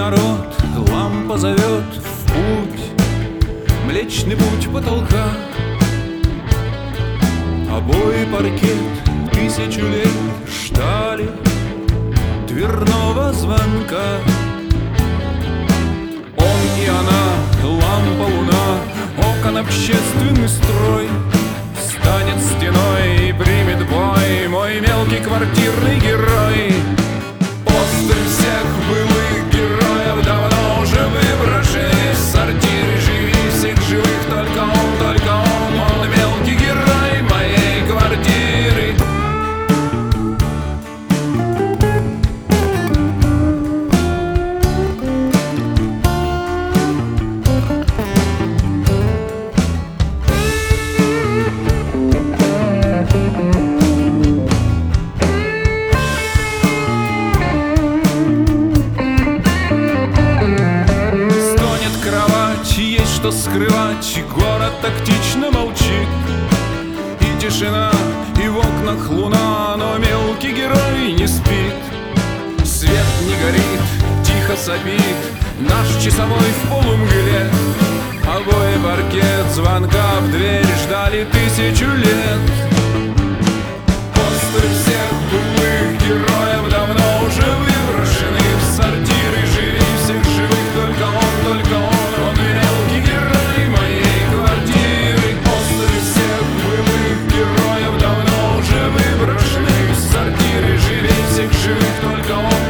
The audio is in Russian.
народ, лампа зовет в путь, Млечный путь потолка. Обои паркет тысячу лет ждали дверного звонка. Он и она, лампа, луна, окон общественный строй, станет стеной и примет бой мой мелкий квартирный герой. После всех былых героев давно уже выброшены в сортире. Живи всех живых, только он мелкий герой моей квартиры. Есть что скрывать, и город тактично молчит. И тишина, и в окнах луна, но мелкий герой не спит. Свет не горит, тихо сопит наш часовой в полумгле. Обои паркет, звонка в дверь ждали тысячу лет. После всех былых героев давно уже выброшены в сортиры. Живи всех живых, только он мелкий герой моей квартиры. После всех былых героев давно уже выброшены в сортиры. Живи всех живых, только он